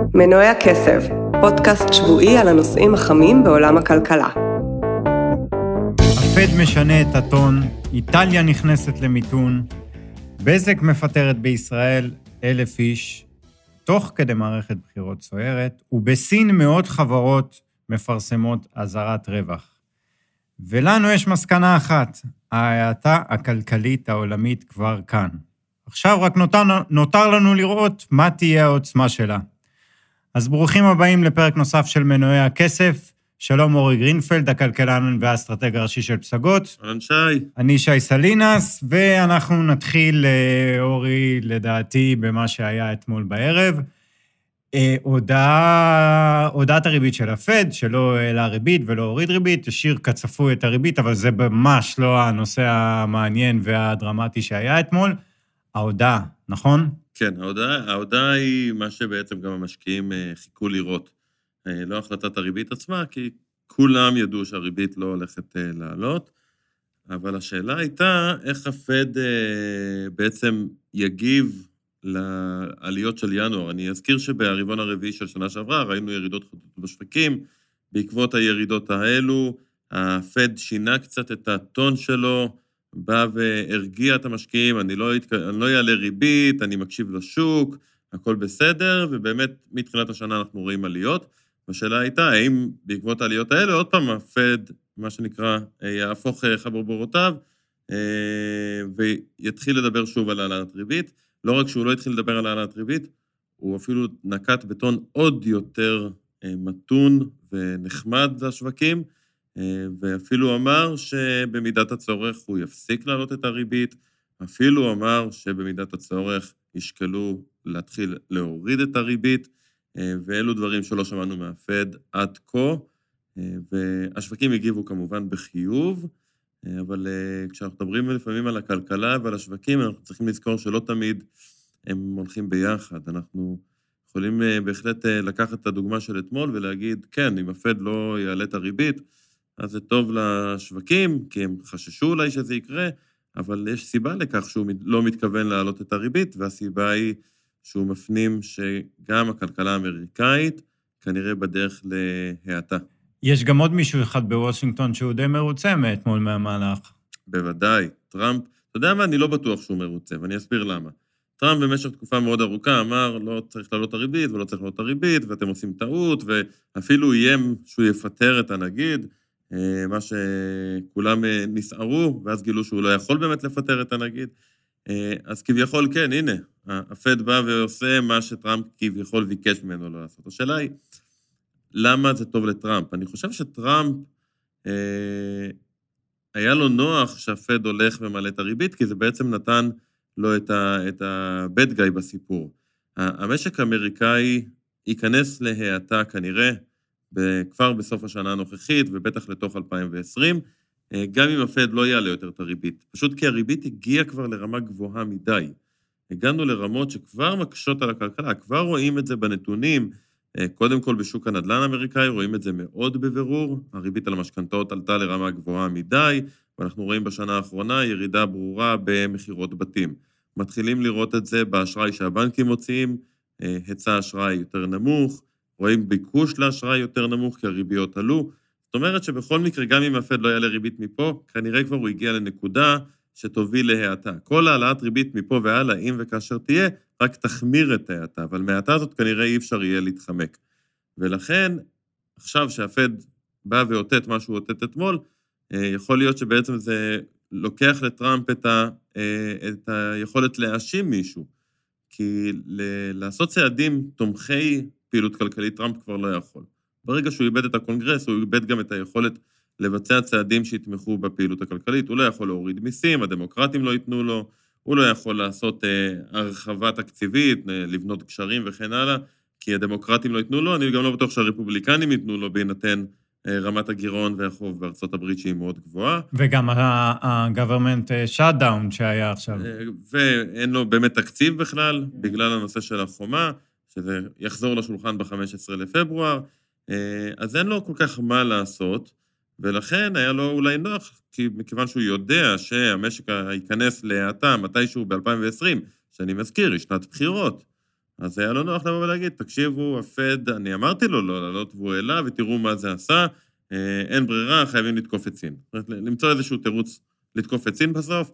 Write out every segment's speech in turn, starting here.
מנועי הכסף, פודקאסט שבועי על הנושאים החמים בעולם הכלכלה. הפד משנה את הטון, איטליה נכנסת למיתון, בזק מפטרת בישראל 1,000 איש, תוך כדי מערכת בחירות סוערת, ובסין מאות חברות מפרסמות אזהרת רווח. ולנו יש מסקנה אחת, ההאטה הכלכלית העולמית כבר כאן. עכשיו רק נותר לנו לראות מה תהיה העוצמה שלה. אז ברוכים הבאים לפרק נוסף של מנועי הכסף. שלום אורי גרינפלד, הכלכלן והאסטרטג הראשי של פסגות. אהלן שי. אני שי סלינס, ואנחנו נתחיל, אורי, לדעתי, במה שהיה אתמול בערב. הודעת הריבית של הפד, שלא העלה ריבית ולא הוריד ריבית, השאיר כצפוי את הריבית, אבל זה ממש לא הנושא המעניין והדרמטי שהיה אתמול. ההודעה, נכון? כן, ההודעה היא מה שבעצם גם המשקיעים חיכו לראות. לא החלטת הריבית עצמה, כי כולם ידעו שהריבית לא הולכת לעלות, אבל השאלה הייתה איך הפד בעצם יגיב לעליות של ינואר. אני אזכיר שברבעון הרביעי של שנה שעברה ראינו ירידות חדות בשווקים, בעקבות הירידות האלו, הפד שינה קצת את הטון שלו, בא והרגיע את המשקיעים, אני לא אעלה ריבית, אני מקשיב לשוק, הכל בסדר, ובאמת מתחילת השנה אנחנו רואים עליות. השאלה הייתה, האם בעקבות העליות האלה, עוד פעם הפד, מה שנקרא, יהפוך חברבורותיו, ויתחיל לדבר שוב על העלאת ריבית. לא רק שהוא לא התחיל לדבר על העלאת ריבית, הוא אפילו נקט בטון עוד יותר מתון ונחמד לשווקים, ואפילו אמר שבמידת הצורך הוא יפסיק להעלות את הריבית, אפילו אמר שבמידת הצורך ישקלו להתחיל להוריד את הריבית, ואלו דברים שלא שמענו מהפד עד כה, והשווקים הגיבו כמובן בחיוב, אבל כשאנחנו מדברים לפעמים על הכלכלה ועל השווקים, אנחנו צריכים לזכור שלא תמיד הם הולכים ביחד. אנחנו יכולים בהחלט לקחת את הדוגמה של אתמול ולהגיד, כן, אם הפד לא יעלה את הריבית, אז זה טוב לשווקים, כי הם חששו אולי שזה יקרה, אבל יש סיבה לכך שהוא לא מתכוון להעלות את הריבית, והסיבה היא שהוא מפנים שגם הכלכלה האמריקאית כנראה בדרך להאטה. יש גם עוד מישהו אחד בוושינגטון שהוא די מרוצה מאתמול מהמהלך. בוודאי, טראמפ, אתה יודע מה? אני לא בטוח שהוא מרוצה, ואני אסביר למה. טראמפ במשך תקופה מאוד ארוכה אמר, לא צריך לעלות את הריבית ולא צריך לעלות את הריבית, ואתם עושים טעות, ואפילו איים שהוא יפטר את הנגיד, מה שכולם נסערו, ואז גילו שהוא לא יכול באמת לפטר את הנגיד. אז כביכול כן, הנה, הפד בא ועושה מה שטראמפ כביכול ביקש ממנו לא לעשות. השאלה היא, למה זה טוב לטראמפ? אני חושב שטראמפ, היה לו נוח שהפד הולך ומעלה את הריבית, כי זה בעצם נתן לו את הבד גאי בסיפור. המשק האמריקאי ייכנס להאטה כנראה, כבר בסוף השנה הנוכחית, ובטח לתוך 2020, גם אם הפד לא יעלה יותר את הריבית. פשוט כי הריבית הגיעה כבר לרמה גבוהה מדי. הגענו לרמות שכבר מקשות על הכלכלה, כבר רואים את זה בנתונים, קודם כל בשוק הנדל"ן האמריקאי, רואים את זה מאוד בבירור, הריבית על המשכנתאות עלתה לרמה גבוהה מדי, ואנחנו רואים בשנה האחרונה ירידה ברורה במחירות בתים. מתחילים לראות את זה באשראי שהבנקים מוציאים, היצע אשראי יותר נמוך, רואים ביקוש לאשראי יותר נמוך כי הריביות עלו. זאת אומרת שבכל מקרה, גם אם הפד לא יעלה ריבית מפה, כנראה כבר הוא הגיע לנקודה שתוביל להאטה. כל העלאת ריבית מפה והלאה, אם וכאשר תהיה, רק תחמיר את ההאטה, אבל מההאטה הזאת כנראה אי אפשר יהיה להתחמק. ולכן, עכשיו שהפד בא ואותת מה שהוא אותת אתמול, יכול להיות שבעצם זה לוקח לטראמפ את היכולת להאשים מישהו, כי לעשות צעדים תומכי פעילות כלכלית, טראמפ כבר לא יכול. ברגע שהוא איבד את הקונגרס, הוא איבד גם את היכולת לבצע צעדים שיתמכו בפעילות הכלכלית. הוא לא יכול להוריד מיסים, הדמוקרטים לא ייתנו לו, הוא לא יכול לעשות הרחבה תקציבית, לבנות קשרים וכן הלאה, כי הדמוקרטים לא ייתנו לו, אני גם לא בטוח שהרפובליקנים ייתנו לו בהינתן רמת הגירעון והחוב בארצות הברית שהיא מאוד גבוהה. וגם ה-government shutdown שהיה עכשיו. ואין לו באמת תקציב בכלל, בגלל הנושא של החומה, שזה יחזור לשולחן ב-15 לפברואר, אז אין לו כל כך מה לעשות, ולכן היה לו אולי נוח, כי מכיוון שהוא יודע שהמשק ייכנס להאטה מתישהו ב-2020, שאני מזכיר, היא שנת בחירות, אז היה לא נוח לבוא ולהגיד, תקשיבו, הפד, אני אמרתי לו לא לעלות והוא העלה, ותראו מה זה עשה, אין ברירה, חייבים לתקוף את סין. זאת אומרת, למצוא איזשהו תירוץ לתקוף את סין בסוף.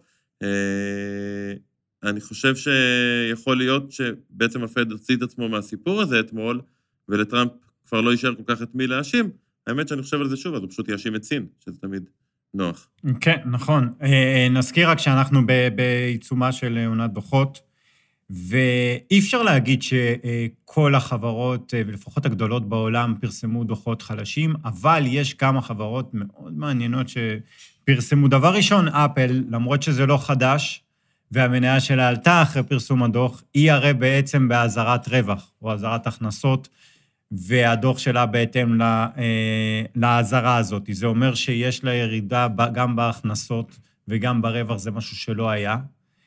אני חושב שיכול להיות שבעצם הפד הוציא את עצמו מהסיפור הזה אתמול, ולטראמפ כבר לא יישאר כל כך את מי להאשים. האמת שאני חושב על זה שוב, אז הוא פשוט יאשים את סין, שזה תמיד נוח. כן, נכון. נזכיר רק שאנחנו בעיצומה של עונת דוחות, ואי אפשר להגיד שכל החברות, ולפחות הגדולות בעולם, פרסמו דוחות חלשים, אבל יש כמה חברות מאוד מעניינות שפרסמו. דבר ראשון, אפל, למרות שזה לא חדש, והמניה שלה עלתה אחרי פרסום הדוח, היא הרי בעצם בהזרת רווח, או הזרת הכנסות, והדוח שלה בהתאם להזרה הזאת. זה אומר שיש לה ירידה גם בהכנסות וגם ברווח, זה משהו שלא היה.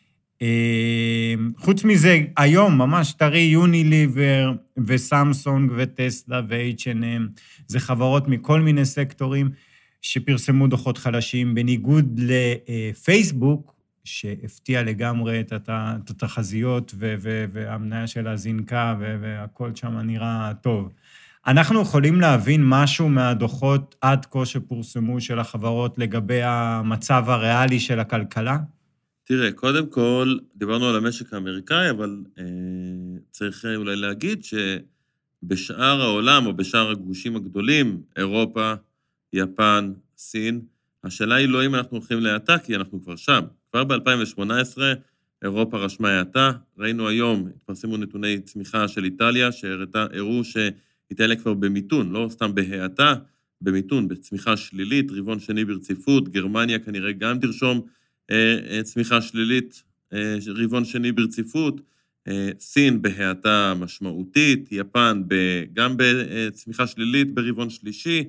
חוץ מזה, היום ממש טרי יוניליבר וסמסונג וטסלה ו-H&M, זה חברות מכל מיני סקטורים שפרסמו דוחות חלשים, בניגוד לפייסבוק, שהפתיע לגמרי את התחזיות והמניה שלה זינקה והכל שם נראה טוב. אנחנו יכולים להבין משהו מהדוחות עד כה שפורסמו של החברות לגבי המצב הריאלי של הכלכלה? תראה, קודם כל, דיברנו על המשק האמריקאי, אבל צריך אולי להגיד שבשאר העולם, או בשאר הגושים הגדולים, אירופה, יפן, סין, השאלה היא לא אם אנחנו הולכים להאטה, כי אנחנו כבר שם. כבר ב-2018, אירופה רשמה האטה, ראינו היום, התפרסמו נתוני צמיחה של איטליה, שהראו שאיטליה כבר במיתון, לא סתם בהאטה, במיתון, בצמיחה שלילית, רבעון שני ברציפות, גרמניה כנראה גם תרשום צמיחה שלילית, רבעון שני ברציפות, סין בהאטה משמעותית, יפן גם בצמיחה שלילית ברבעון שלישי,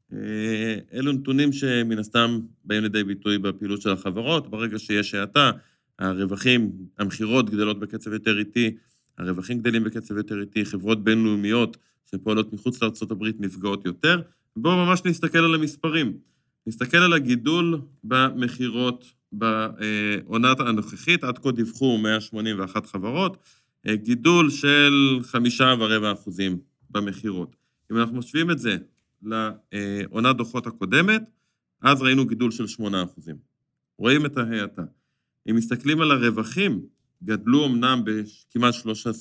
אלו נתונים שמן הסתם באים לידי ביטוי בפעילות של החברות, ברגע שיש האטה, הרווחים, המחירות גדלות בקצב יותר איטי, הרווחים גדלים בקצב יותר איטי, חברות בינלאומיות שפועלות מחוץ לארצות הברית נפגעות יותר, בואו ממש נסתכל על המספרים, נסתכל על הגידול במחירות בעונת הנוכחית, עד כה דיווחו 181 חברות, גידול של 5.25% במחירות. אם אנחנו משווים את זה לעונת דוחות הקודמת, אז ראינו גידול של 8%. רואים את ההאטה. אם מסתכלים על הרווחים, גדלו אמנם בכמעט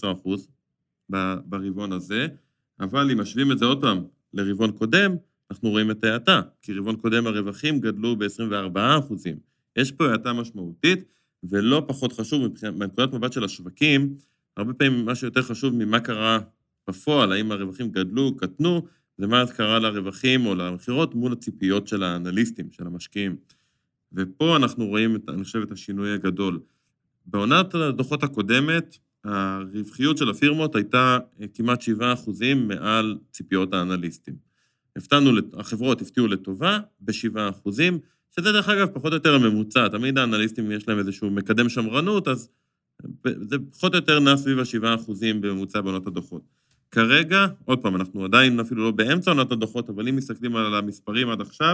13% ברבעון הזה, אבל אם משווים את זה עוד פעם לרבעון קודם, אנחנו רואים את ההאטה, כי רבעון קודם הרווחים גדלו ב-24%. יש פה האטה משמעותית, ולא פחות חשוב, מנקודת מבט של השווקים, הרבה פעמים מה שיותר חשוב ממה קרה בפועל, האם הרווחים גדלו, קטנו, זה מה קרה לרווחים או למחירות מול הציפיות של האנליסטים, של המשקיעים. ופה אנחנו רואים, אני חושב, את השינוי הגדול. בעונת הדוחות הקודמת, הרווחיות של הפירמות הייתה כמעט 7% מעל ציפיות האנליסטים. החברות הפתיעו לטובה ב7%, שזה דרך אגב פחות או יותר הממוצע, תמיד האנליסטים יש להם איזשהו מקדם שמרנות, אז זה פחות או יותר נע סביב 7% בממוצע בעונות הדוחות. כרגע, עוד פעם, אנחנו עדיין אפילו לא באמצע עונת הדוחות, אבל אם מסתכלים על המספרים עד עכשיו,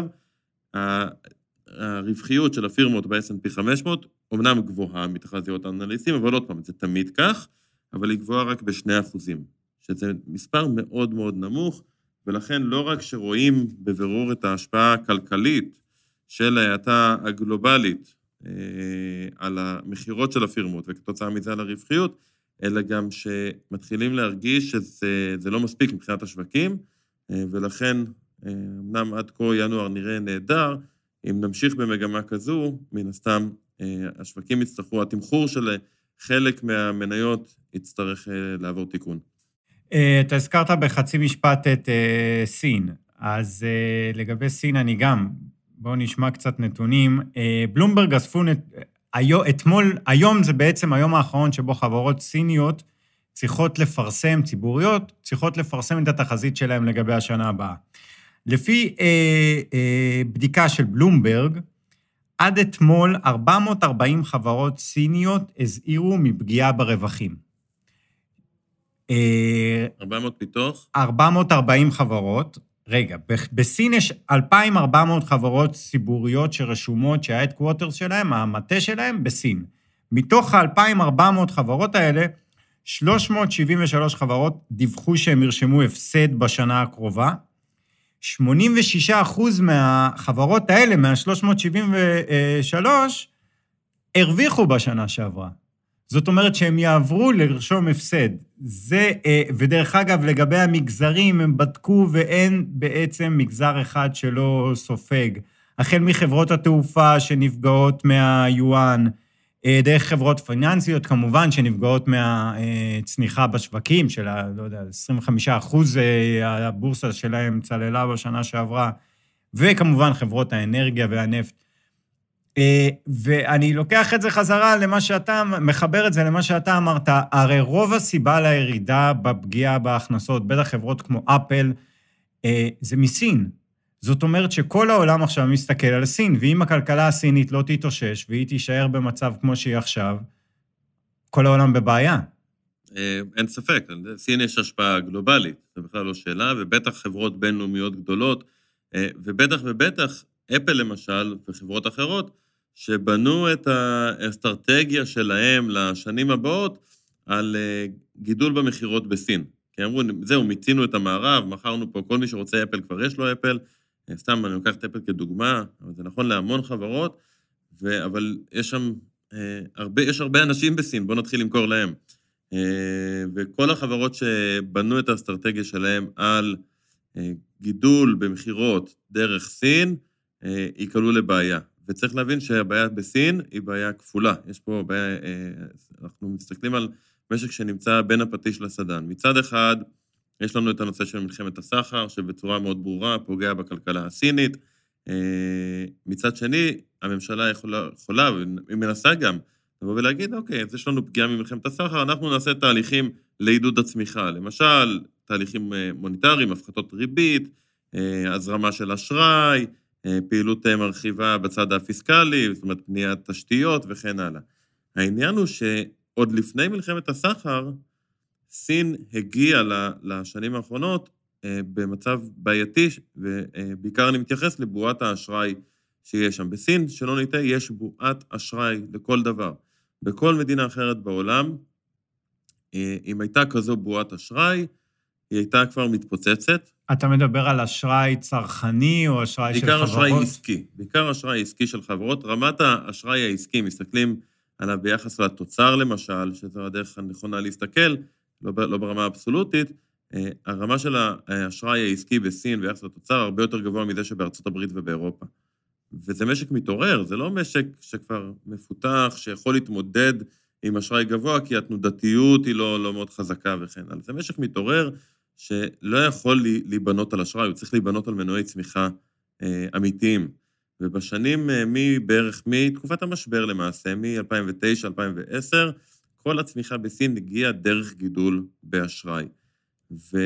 הרווחיות של הפירמות ב-S&P 500, אומנם גבוהה מתחזיות האנליסטים, אבל עוד פעם, זה תמיד כך, אבל היא גבוהה רק ב2%, שזה מספר מאוד מאוד נמוך, ולכן לא רק שרואים בבירור את ההשפעה הכלכלית של ההאטה הגלובלית על המחירות של הפירמות, וכתוצאה מזה על הרווחיות, אלא גם שמתחילים להרגיש שזה לא מספיק מבחינת השווקים, ולכן, אמנם עד כה ינואר נראה נהדר, אם נמשיך במגמה כזו, מן הסתם השווקים יצטרכו, התמחור של חלק מהמניות יצטרך לעבור תיקון. אתה הזכרת בחצי משפט את סין, אז לגבי סין אני גם, בואו נשמע קצת נתונים. בלומברג אספו היום זה בעצם היום האחרון שבו חברות סיניות צריכות לפרסם, ציבוריות, צריכות לפרסם את התחזית שלהם לגבי השנה הבאה. לפי בדיקה של בלומברג, עד אתמול 440 חברות סיניות הזהירו מפגיעה ברווחים. 400 מתוך? 440 חברות. רגע, בסין יש 2,400 חברות ציבוריות שרשומות שההדקווטרס שלהם, המטה שלהם, בסין. מתוך ה-2,400 חברות האלה, 373 חברות דיווחו שהם ירשמו הפסד בשנה הקרובה. 86% מהחברות האלה, מה-373, הרוויחו בשנה שעברה. זאת אומרת שהם יעברו לרשום הפסד. ודרך אגב, לגבי המגזרים, הם בדקו ואין בעצם מגזר אחד שלא סופג. החל מחברות התעופה שנפגעות מהיואן, דרך חברות פיננסיות, כמובן, שנפגעות מהצניחה בשווקים, של, לא יודע, 25% הבורסה שלהם צללה בשנה שעברה, וכמובן חברות האנרגיה והנפט. ואני לוקח את זה חזרה למה שאתה, מחבר את זה למה שאתה אמרת, הרי רוב הסיבה לירידה בפגיעה בהכנסות, בטח חברות כמו אפל, זה מסין. זאת אומרת שכל העולם עכשיו מסתכל על סין, ואם הכלכלה הסינית לא תתאושש, והיא תישאר במצב כמו שהיא עכשיו, כל העולם בבעיה. אין ספק, סין יש השפעה גלובלית, זה בכלל לא שאלה, ובטח חברות בינלאומיות גדולות, ובטח אפל למשל, וחברות אחרות, שבנו את האסטרטגיה שלהם לשנים הבאות, על גידול במחירות בסין. כי אמרו, זהו, מיצינו את המערב, מכרנו פה, כל מי שרוצה אפל כבר יש לו אפל, סתם, אני לוקח את אפל כדוגמה, אבל זה נכון להמון חברות, אבל יש שם יש הרבה אנשים בסין, בואו נתחיל למכור להם. וכל החברות שבנו את האסטרטגיה שלהם על גידול במחירות דרך סין, יקלו לבעיה. וצריך להבין שהבעיה בסין היא בעיה כפולה. יש פה בעיה, אנחנו מסתכלים על משק שנמצא בין הפטיש לסדן. מצד אחד, יש לנו את הנושא של מלחמת הסחר, שבצורה מאוד ברורה פוגע בכלכלה הסינית. מצד שני, הממשלה יכולה, היא מנסה גם, לבוא ולהגיד, אוקיי, אז יש לנו פגיעה ממלחמת הסחר, אנחנו נעשה תהליכים לעידוד הצמיחה. למשל, תהליכים מוניטריים, הפחתות ריבית, הזרמה של אשראי, פעילות מרחיבה בצד הפיסקלי, זאת אומרת, בניית תשתיות וכן הלאה. העניין הוא שעוד לפני מלחמת הסחר, סין הגיעה לשנים האחרונות במצב בעייתי, ובעיקר אני מתייחס לבועת האשראי שיש שם. בסין, שלא ניתן, יש בועת אשראי לכל דבר. בכל מדינה אחרת בעולם, אם הייתה כזו בועת אשראי, היא הייתה כבר מתפוצצת. אתה מדבר על אשראי צרכני או אשראי של חברות? בעיקר אשראי עסקי. בעיקר אשראי עסקי של חברות. רמת האשראי העסקי, מסתכלים עליו ביחס לתוצר למשל, שזו הדרך הנכונה להסתכל, לא ברמה האבסולוטית, הרמה של האשראי העסקי בסין ביחס לתוצר הרבה יותר גבוה מזה שבארצות הברית ובאירופה. וזה משק מתעורר, זה לא משק שכבר מפותח, שיכול להתמודד עם אשראי גבוה, כי התנודתיות היא לא מאוד חזקה וכן. זה משק מתעורר שלא יכול להיבנות על אשראי, הוא צריך להיבנות על מנועי צמיחה אמיתיים. ובשנים בערך מתקופת המשבר למעשה, מ-2009-2010, כל הצמיחה בסין הגיעה דרך גידול באשראי. ואתה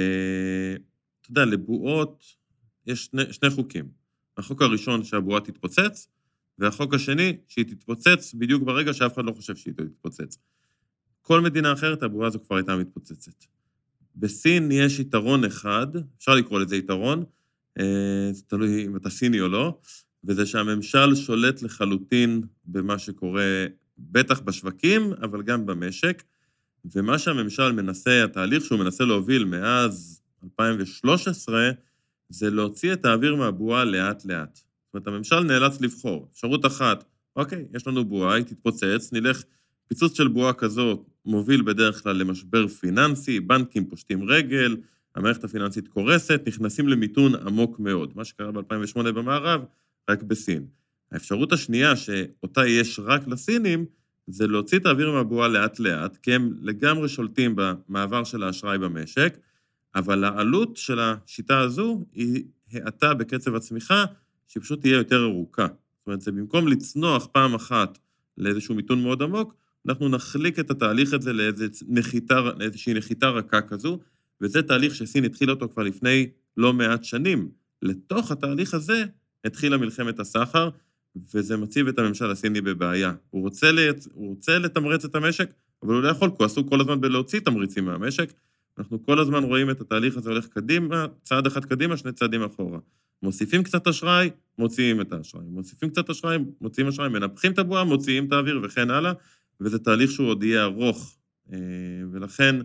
יודע, לבועות יש שני חוקים. החוק הראשון שהבועה תתפוצץ, והחוק השני שהיא תתפוצץ בדיוק ברגע שאף אחד לא חושב שהיא תתפוצץ. כל מדינה אחרת, הבועה הזו כבר הייתה מתפוצצת. בסין יש יתרון אחד, אפשר לקרוא לזה יתרון, זה תלוי אם אתה סיני או לא, וזה שהממשל שולט לחלוטין במה שקורה בטח בשווקים, אבל גם במשק, ומה שהממשל מנסה, התהליך שהוא מנסה להוביל מאז 2013, זה להוציא את האוויר מהבועה לאט לאט. זאת אומרת, הממשל נאלץ לבחור. אפשרות אחת, אוקיי, יש לנו בועה, היא תתפוצץ, נלך, פיצוץ של בועה כזאת מוביל בדרך כלל למשבר פיננסי, בנקים פושטים רגל, המערכת הפיננסית קורסת, נכנסים למיתון עמוק מאוד. מה שקרה ב-2008 במערב, רק בסין. האפשרות השנייה שאותה יש רק לסינים, זה להוציא את האוויר מהבועה לאט לאט, כי הם לגמרי שולטים במעבר של האשראי במשק, אבל העלות של השיטה הזו היא האטה בקצב הצמיחה, שהיא פשוט תהיה יותר ארוכה. זאת אומרת, זה במקום לצנוח פעם אחת לאיזשהו מיתון מאוד עמוק, אנחנו נחליק את התהליך הזה לאיזושהי נחיתה רכה כזו, וזה תהליך שסין התחיל אותו כבר לפני לא מעט שנים. לתוך התהליך הזה התחילה מלחמת הסחר, וזה מציב את הממשל הסיני בבעיה. הוא רוצה לתמרץ את המשק, אבל הוא לא יכול, כי הוא עסוק כל הזמן בלהוציא תמריצים מהמשק. אנחנו כל הזמן רואים את התהליך הזה הולך קדימה, צעד אחד קדימה, שני צעדים אחורה. מוסיפים קצת אשראי, מוציאים את האשראי. מוסיפים קצת אשראי, מוציאים אשראי, מנפחים את הבועה, מוציאים את האוויר וכן הלאה, וזה תהליך שהוא עוד יהיה ארוך ולכן...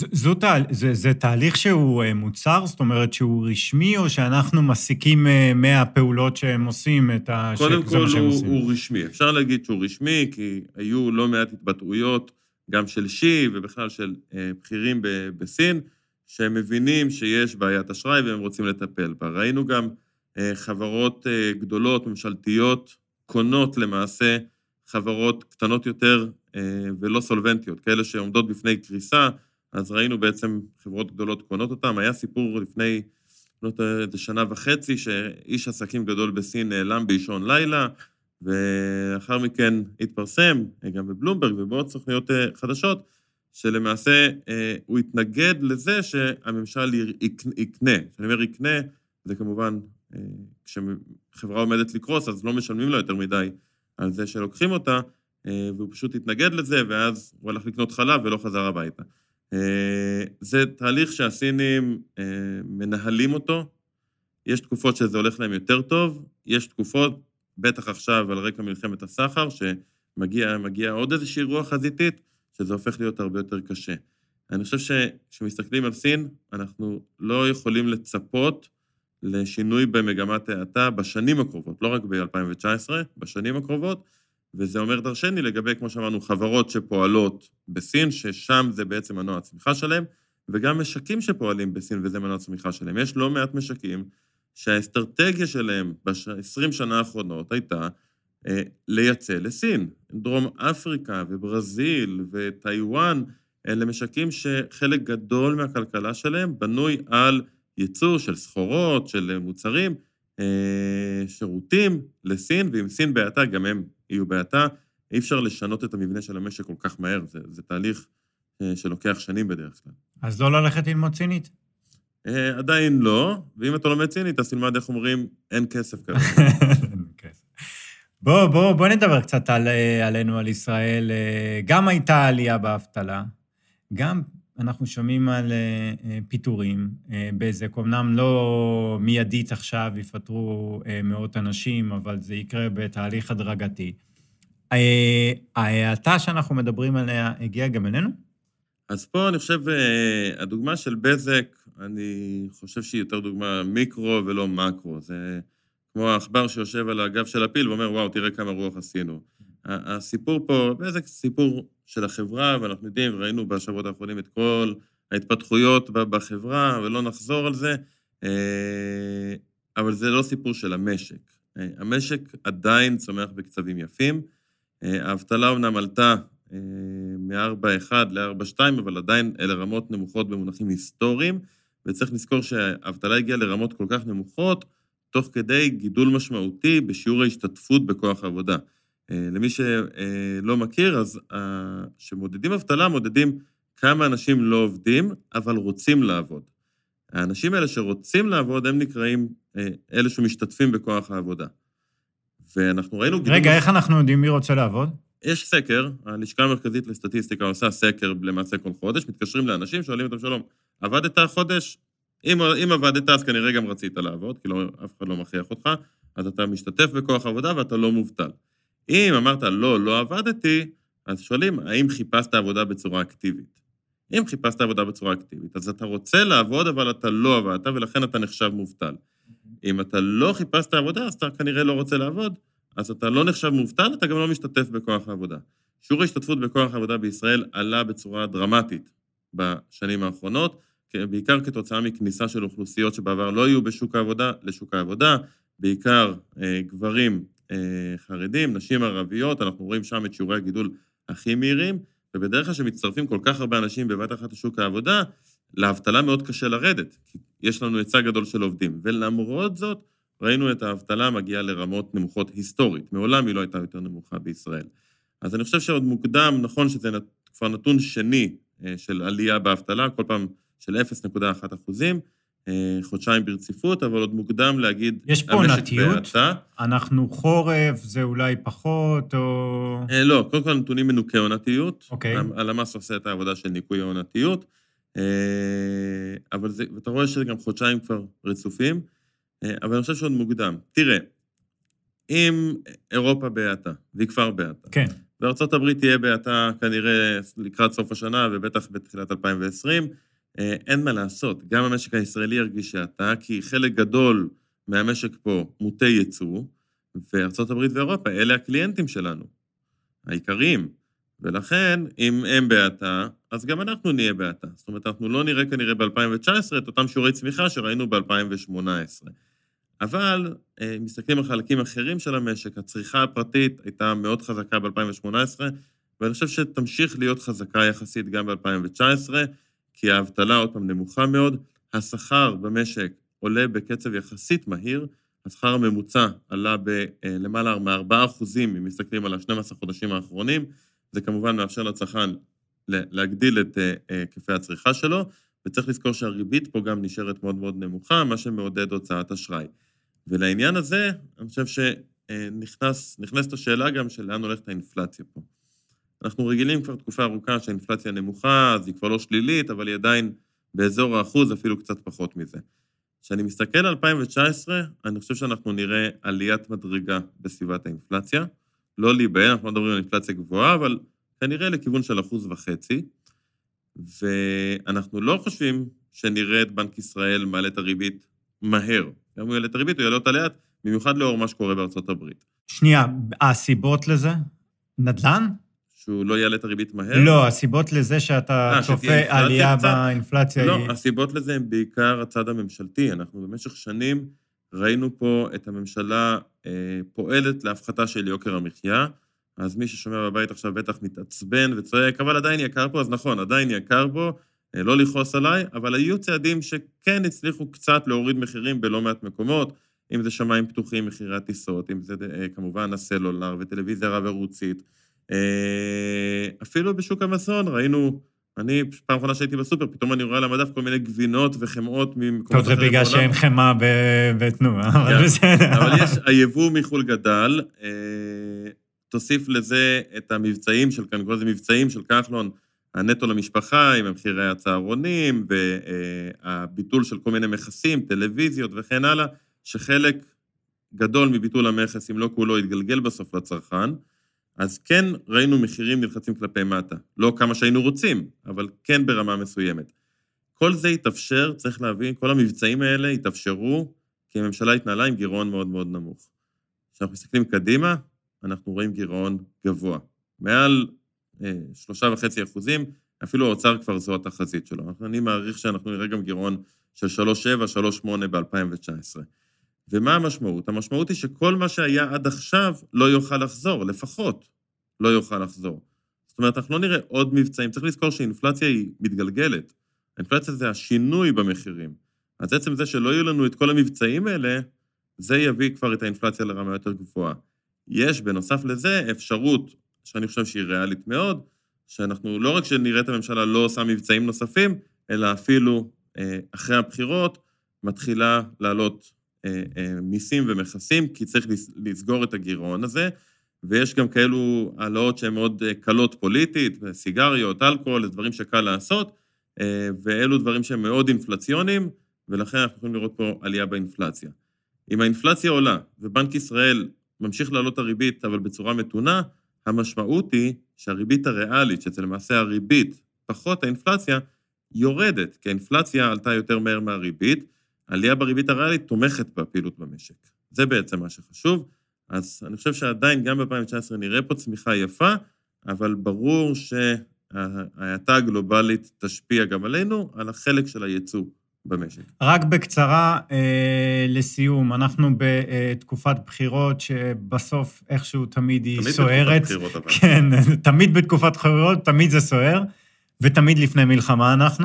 זה תהליך שהוא מוצר, זאת אומרת שהוא רשמי, או שאנחנו מסיקים מהפעולות שהם עושים קודם כל הוא רשמי. אפשר להגיד שהוא רשמי, כי היו לא מעט התבטאויות, גם של שי ובכלל של בכירים בסין, שהם מבינים שיש בעיית אשראי והם רוצים לטפל בה. ראינו גם חברות גדולות, ממשלתיות, קונות למעשה חברות קטנות יותר ולא סולבנטיות, כאלה שעומדות בפני קריסה, אז ראינו בעצם חברות גדולות קונות אותם. היה סיפור לפני שנה וחצי, שאיש עסקים גדול בסין נעלם באישון לילה, ולאחר מכן התפרסם, גם בבלומברג ובעוד סוכניות חדשות, שלמעשה הוא התנגד לזה שהממשל יקנה. כשאני אומר יקנה, זה כמובן, כשחברה עומדת לקרוס, אז לא משלמים לו יותר מדי על זה שלוקחים אותה, והוא פשוט התנגד לזה, ואז הוא הלך לקנות חלב ולא חזר הביתה. זה תהליך שהסינים מנהלים אותו, יש תקופות שזה הולך להם יותר טוב, יש תקופות, בטח עכשיו על רקע מלחמת הסחר, שמגיע עוד איזושהי רוח חזיתית, שזה הופך להיות הרבה יותר קשה. אני חושב שכשמסתכלים על סין, אנחנו לא יכולים לצפות לשינוי במגמת האטה בשנים הקרובות, לא רק ב-2019, בשנים הקרובות, וזה אומר דרשני לגבי, כמו שאמרנו, חברות שפועלות בסין, ששם זה בעצם מנוע הצמיחה שלהם, וגם משקים שפועלים בסין, וזה מנוע הצמיחה שלהם. יש לא מעט משקים שהאסטרטגיה שלהם ב-20 שנה האחרונות הייתה לייצא לסין. דרום אפריקה וברזיל וטיואן, אלה משקים שחלק גדול מהכלכלה שלהם בנוי על ייצור של סחורות, של מוצרים, שירותים לסין, ועם סין בהאטה גם הם יהיו בהאטה. אי אפשר לשנות את המבנה של המשק כל כך מהר, זה תהליך שלוקח שנים בדרך כלל. אז לא ללכת ללמוד סינית? עדיין לא, ואם אתה לומד סינית, אז תלמד איך אומרים, אין כסף כזה. בוא נדבר קצת עלינו, על ישראל. גם הייתה עלייה באבטלה, גם אנחנו שומעים על פיטורים, בזק, אמנם לא מיידית עכשיו יפטרו מאות אנשים, אבל זה יקרה בתהליך הדרגתי. ההאטה שאנחנו מדברים עליה הגיעה גם אלינו? אז פה אני חושב, הדוגמה של בזק, אני חושב שהיא יותר דוגמה מיקרו ולא מקרו. זה כמו העכבר שיושב על הגב של הפיל ואומר, וואו, תראה כמה רוח עשינו. הסיפור פה, בזק סיפור של החברה, ואנחנו יודעים, ראינו בשבועות האחרונים את כל ההתפתחויות בחברה, ולא נחזור על זה, אבל זה לא סיפור של המשק. המשק עדיין צומח בקצבים יפים, האבטלה אומנם עלתה מ-4.1 ל-4.2, אבל עדיין אלה רמות נמוכות במונחים היסטוריים, וצריך לזכור שהאבטלה הגיעה לרמות כל כך נמוכות, תוך כדי גידול משמעותי בשיעור ההשתתפות בכוח העבודה. למי שלא מכיר, אז שמודדים אבטלה, מודדים כמה אנשים לא עובדים, אבל רוצים לעבוד. האנשים האלה שרוצים לעבוד, הם נקראים אלה שמשתתפים בכוח העבודה. ואנחנו ראינו... רגע, איך אנחנו יודעים מי רוצה לעבוד? יש סקר, הלשכה המרכזית לסטטיסטיקה עושה סקר למעשה כל חודש, מתקשרים לאנשים, שואלים אותם שלום, עבדת חודש? אם עבדת, אז כנראה גם רצית לעבוד, כי אף אחד לא מכריח אותך, אז אתה משתתף בכוח עבודה ואתה לא מובטל. אם אמרת, לא עבדתי, אז שואלים, האם חיפשת עבודה בצורה אקטיבית? אם חיפשת עבודה בצורה אקטיבית, אז אתה רוצה לעבוד, אבל אתה לא עבדת, ולכן אתה נחשב מובטל. אם אתה לא חיפשת עבודה, אז אתה כנראה לא רוצה לעבוד, אז אתה לא נחשב מובטל, אתה גם לא משתתף בכוח העבודה. שיעור ההשתתפות בכוח העבודה בישראל עלה בצורה דרמטית בשנים האחרונות, בעיקר כתוצאה מכניסה של אוכלוסיות שבעבר לא יהיו בשוק העבודה, לשוק העבודה, בעיקר גברים חרדים, נשים ערביות, אנחנו רואים שם את שיעורי הגידול הכי מהירים, ובדרך כלל שמצטרפים כל כך הרבה אנשים בבת אחת לשוק העבודה, לאבטלה מאוד קשה לרדת, כי יש לנו היצע גדול של עובדים, ולמרות זאת, ראינו את האבטלה מגיעה לרמות נמוכות היסטורית, מעולם היא לא הייתה יותר נמוכה בישראל. אז אני חושב שעוד מוקדם, נכון שזה כבר נתון שני של עלייה באבטלה, כל פעם של 0.1%, חודשיים ברציפות, אבל עוד מוקדם להגיד... יש פה נתיות? אנחנו חורף, זה אולי פחות, או... לא, קודם כל נתונים מנוקי עונתיות. אוקיי. הלמ"ס עושה את העבודה של ניקוי עונתיות, אבל זה, ואתה רואה שזה גם חודשיים כבר רצופים, אבל אני חושב שעוד מוקדם. תראה, אם אירופה בהאטה, והיא כבר בהאטה, כן. וארצות הברית תהיה בהאטה כנראה לקראת סוף השנה, ובטח בתחילת 2020. אין מה לעשות, גם המשק הישראלי ירגיש האטה, כי חלק גדול מהמשק פה מוטה ייצוא, וארצות הברית ואירופה, אלה הקליינטים שלנו, העיקריים. ולכן, אם הם בהאטה, אז גם אנחנו נהיה בהאטה. זאת אומרת, אנחנו לא נראה כנראה ב-2019 את אותם שיעורי צמיחה שראינו ב-2018. אבל מסתכלים על חלקים אחרים של המשק, הצריכה הפרטית הייתה מאוד חזקה ב-2018, ואני חושב שתמשיך להיות חזקה יחסית גם ב-2019, כי האבטלה עוד פעם נמוכה מאוד, השכר במשק עולה בקצב יחסית מהיר, השכר הממוצע עלה למעלה מ-4%, אם מסתכלים על 12 חודשים האחרונים, זה כמובן מאפשר לצרכן להגדיל את היקפי הצריכה שלו, וצריך לזכור שהריבית פה גם נשארת מאוד מאוד נמוכה, מה שמעודד הוצאת אשראי. ולעניין הזה, אני חושב שנכנסת השאלה גם של לאן הולכת האינפלציה פה. אנחנו רגילים כבר תקופה ארוכה שהאינפלציה נמוכה, אז היא כבר לא שלילית, אבל היא עדיין באזור האחוז, אפילו קצת פחות מזה. כשאני מסתכל על 2019, אני חושב שאנחנו נראה עליית מדרגה בסביבת האינפלציה, לא להיבהל, אנחנו מדברים על אינפלציה גבוהה, אבל כנראה לכיוון של 1.5%, ואנחנו לא חושבים שנראה את בנק ישראל מעלה את הריבית מהר. גם הוא יעלה את הריבית, הוא יעלה אותה לאט, במיוחד לאור מה שקורה בארצות הברית. שנייה, הסיבות לזה? נדל"ן? שהוא לא יעלה את הריבית מהר? לא, הסיבות לזה שאתה צופה עלייה באינפלציה לא, הסיבות לזה הן בעיקר הצד הממשלתי. אנחנו במשך שנים ראינו פה את הממשלה פועלת להפחתה של יוקר המחיה, אז מי ששומע בבית עכשיו בטח מתעצבן וצועק, אבל עדיין יקר פה, אז נכון, עדיין יקר פה, לא לכעוס עליי, אבל היו צעדים שכן הצליחו קצת להוריד מחירים בלא מעט מקומות, אם זה שמיים פתוחים, מחירי הטיסות, אם זה כמובן הסלולר וטלוויזיה רב-ערוצית. אפילו בשוק המזון ראינו, אני פעם אחרונה שהייתי בסופר, פתאום אני רואה על המדף כל מיני גבינות וחמאות ממקומות אחרים. טוב, זה בגלל שאין חמה בתנועה, אבל בסדר. אבל יש, היבוא מחול גדל, תוסיף לזה את המבצעים של כאן, כל זה מבצעים של כחלון, הנטו למשפחה, עם מחירי הצהרונים, והביטול של כל מיני מכסים, טלוויזיות וכן הלאה, שחלק גדול מביטול המכס, אם לא כולו, יתגלגל בסוף לצרכן, אז כן ראינו מחירים נלחצים כלפי מטה. לא כמה שהיינו רוצים, אבל כן ברמה מסוימת. כל זה יתאפשר, צריך להבין, כל המבצעים האלה יתאפשרו, כי הממשלה התנהלה עם גירעון מאוד מאוד נמוך. כשאנחנו מסתכלים קדימה, אנחנו רואים גירעון גבוה. מעל 3.5%, אפילו האוצר כבר זו התחזית שלו. אני מעריך שאנחנו נראה גם גירעון של 3.7, 3.8 ב-2019. ומה המשמעות? המשמעות היא שכל מה שהיה עד עכשיו לא יוכל לחזור, לפחות לא יוכל לחזור. זאת אומרת, אנחנו לא נראה עוד מבצעים. צריך לזכור שאינפלציה היא מתגלגלת. האינפלציה זה השינוי במחירים. אז עצם זה שלא יהיו לנו את כל המבצעים האלה, זה יביא כבר את האינפלציה לרמה יותר גבוהה. יש בנוסף לזה אפשרות, שאני חושב שהיא ריאלית מאוד, שאנחנו לא רק שנראה את הממשלה לא עושה מבצעים נוספים, אלא אפילו אחרי הבחירות מתחילה לעלות מיסים ומכסים, כי צריך לסגור את הגירעון הזה, ויש גם כאלו העלאות שהן מאוד קלות פוליטית, סיגריות, אלכוהול, דברים שקל לעשות, ואלו דברים שהם מאוד אינפלציוניים, ולכן אנחנו יכולים לראות פה עלייה באינפלציה. אם האינפלציה עולה, ובנק ישראל ממשיך לעלות הריבית, אבל בצורה מתונה, המשמעות היא שהריבית הריאלית, שזה למעשה הריבית, פחות האינפלציה, יורדת, כי האינפלציה עלתה יותר מהר מהריבית, העלייה בריבית הריאלית תומכת בפעילות במשק. זה בעצם מה שחשוב, אז אני חושב שעדיין גם ב-2019 נראה פה צמיחה יפה, אבל ברור שההאטה הגלובלית תשפיע גם עלינו, על החלק של הייצוא במשק. רק בקצרה, לסיום, אנחנו בתקופת בחירות שבסוף איכשהו תמיד היא סוערת. תמיד בתקופת בחירות, כן, תמיד בתקופת בחירות, תמיד זה סוער, ותמיד לפני מלחמה אנחנו.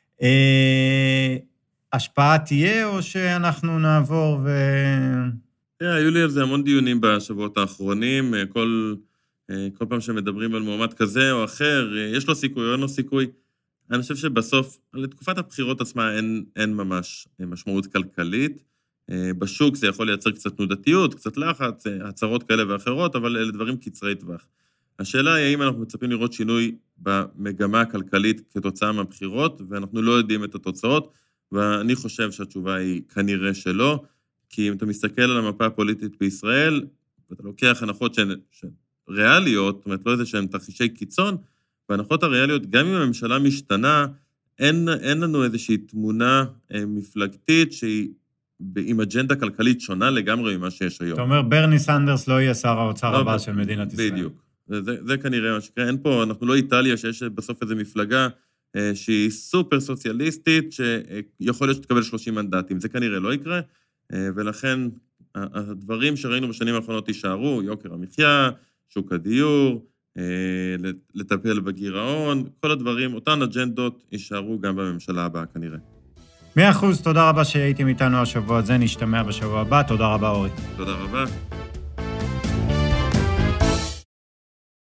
השפעה תהיה או שאנחנו נעבור היו לי על זה המון דיונים בשבועות האחרונים, כל פעם שמדברים על מועמד כזה או אחר, יש לו סיכוי או אין לו סיכוי. אני חושב שבסוף, לתקופת הבחירות עצמה אין ממש משמעות כלכלית. בשוק זה יכול לייצר קצת תנודתיות, קצת לחץ, הצהרות כאלה ואחרות, אבל אלה דברים קצרי טווח. השאלה היא האם אנחנו מצפים לראות שינוי במגמה הכלכלית כתוצאה מהבחירות, ואנחנו לא יודעים את התוצאות, ואני חושב שהתשובה היא כנראה שלא, כי אם אתה מסתכל על המפה הפוליטית בישראל, ואתה לוקח הנחות ריאליות, זאת אומרת, לא איזה שהן תרחישי קיצון, וההנחות הריאליות, גם אם הממשלה משתנה, אין לנו איזושהי תמונה מפלגתית שהיא עם אג'נדה כלכלית שונה לגמרי ממה שיש היום. אתה אומר, ברני סנדרס לא יהיה שר האוצר הבא של מדינת ישראל. בדיוק. זה כנראה מה שקרה. אין פה, אנחנו לא איטליה שיש בסוף איזו מפלגה שהיא סופר סוציאליסטית, שיכול להיות שתקבל 30 מנדטים. זה כנראה לא יקרה, ולכן הדברים שראינו בשנים האחרונות יישארו, יוקר המחיה, שוק הדיור, לטפל בגירעון, כל הדברים, אותן אג'נדות יישארו גם בממשלה הבאה כנראה. 100%, תודה רבה שהייתם איתנו השבוע הזה, נשתמע בשבוע הבא, תודה רבה אורי. תודה רבה.